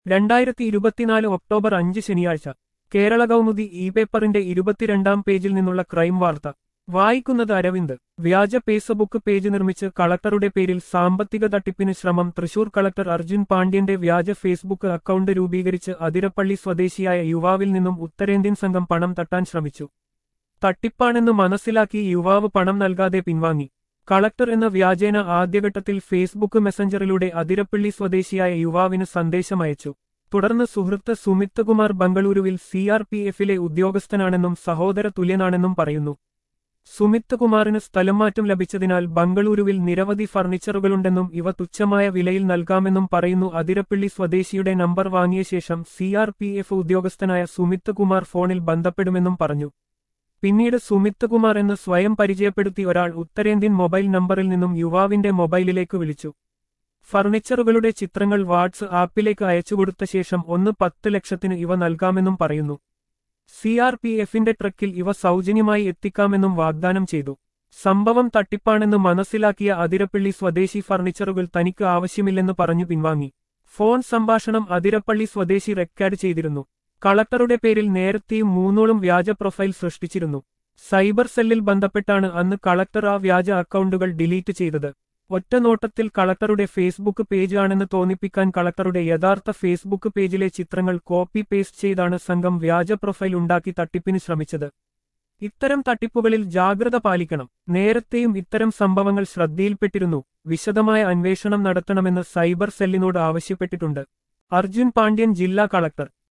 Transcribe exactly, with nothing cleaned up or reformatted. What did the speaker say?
രണ്ടായിരത്തി ഇരുപത്തിനാല് ഒക്ടോബർ അഞ്ച് ശനിയാഴ്ച കേരള കൗമുദി ഇ പേപ്പറിന്റെ ഇരുപത്തിരണ്ടാം പേജിൽ നിന്നുള്ള ക്രൈം വാർത്ത വായിക്കുന്നത് അരവിന്ദ്. വ്യാജ ഫേസ്ബുക്ക് പേജ് നിർമ്മിച്ച് കളക്ടറുടെ പേരിൽ സാമ്പത്തിക തട്ടിപ്പിന് ശ്രമം. തൃശൂർ കളക്ടർ അർജുൻ പാണ്ഡ്യന്റെ വ്യാജ ഫേസ്ബുക്ക് അക്കൗണ്ട് രൂപീകരിച്ച് അതിരപ്പള്ളി സ്വദേശിയായ യുവാവിൽ നിന്നും ഉത്തരേന്ത്യൻ സംഘം പണം തട്ടാൻ ശ്രമിച്ചു. തട്ടിപ്പാണെന്ന് മനസ്സിലാക്കി യുവാവ് പണം നൽകാതെ പിൻവാങ്ങി. കളക്ടർ എന്ന വ്യാജേന ആദ്യഘട്ടത്തിൽ ഫേസ്ബുക്ക് മെസഞ്ചറിലൂടെ അതിരപ്പള്ളി സ്വദേശിയായ യുവാവിന് സന്ദേശമയച്ചു. തുടർന്ന് സുഹൃത്ത് സുമിത് കുമാർ ബംഗളൂരുവിൽ സി ആർ പി എഫിലെ ഉദ്യോഗസ്ഥനാണെന്നും സഹോദര തുല്യനാണെന്നും പറയുന്നു. സുമിത് കുമാറിന് സ്ഥലംമാറ്റം ലഭിച്ചതിനാൽ ബംഗളൂരുവിൽ നിരവധി ഫർണിച്ചറുകളുണ്ടെന്നും ഇവ തുച്ഛമായ വിലയിൽ നൽകാമെന്നും പറയുന്നു. അതിരപ്പള്ളി സ്വദേശിയുടെ നമ്പർ വാങ്ങിയ ശേഷം സി ആർ പി എഫ് ഉദ്യോഗസ്ഥനായ സുമിത് കുമാർ ഫോണിൽ ബന്ധപ്പെടുമെന്നും പറഞ്ഞു. പിന്നീട് സുമിത് കുമാർ എന്ന് സ്വയം പരിചയപ്പെടുത്തി ഒരാൾ ഉത്തരേന്ത്യൻ മൊബൈൽ നമ്പറിൽ നിന്നും യുവാവിന്റെ മൊബൈലിലേക്ക് വിളിച്ചു. ഫർണിച്ചറുകളുടെ ചിത്രങ്ങൾ വാട്സ് ആപ്പിലേക്ക് അയച്ചുകൊടുത്ത ശേഷം ഒന്ന് പത്ത് ലക്ഷത്തിന് ഇവ നൽകാമെന്നും പറയുന്നു. സി ആർ പി എഫിന്റെ ട്രക്കിൽ ഇവ സൗജന്യമായി എത്തിക്കാമെന്നും വാഗ്ദാനം ചെയ്തു. സംഭവം തട്ടിപ്പാണെന്ന് മനസ്സിലാക്കിയ അതിരപ്പള്ളി സ്വദേശി ഫർണിച്ചറുകൾ തനിക്ക് ആവശ്യമില്ലെന്ന് പറഞ്ഞു പിൻവാങ്ങി. ഫോൺ സംഭാഷണം അതിരപ്പള്ളി സ്വദേശി റെക്കോർഡ് ചെയ്തിരുന്നു. കളക്ടറുടെ പേരിൽ നേരത്തെയും മൂന്നോളം വ്യാജ പ്രൊഫൈൽ സൃഷ്ടിച്ചിരുന്നു. സൈബർ സെല്ലിൽ ബന്ധപ്പെട്ടാണ് അന്ന് കളക്ടർ ആ വ്യാജ അക്കൗണ്ടുകൾ ഡിലീറ്റ് ചെയ്തത്. ഒറ്റ നോട്ടത്തിൽ കളക്ടറുടെ ഫേസ്ബുക്ക് പേജ് ആണെന്ന് തോന്നിപ്പിക്കാൻ കളക്ടറുടെ യഥാർത്ഥ ഫേസ്ബുക്ക് പേജിലെ ചിത്രങ്ങൾ കോപ്പി പേസ്റ്റ് ചെയ്താണ് സംഘം വ്യാജ പ്രൊഫൈൽ ഉണ്ടാക്കി തട്ടിപ്പിന് ശ്രമിച്ചത്. ഇത്തരം തട്ടിപ്പുകളിൽ ജാഗ്രത പാലിക്കണം. നേരത്തെയും ഇത്തരം സംഭവങ്ങൾ ശ്രദ്ധയിൽപ്പെട്ടിരുന്നു. വിശദമായ അന്വേഷണം നടത്തണമെന്ന് സൈബർ സെല്ലിനോട് ആവശ്യപ്പെട്ടിട്ടുണ്ട്. അർജുൻ പാണ്ഡ്യൻ, ജില്ലാ കളക്ടർ.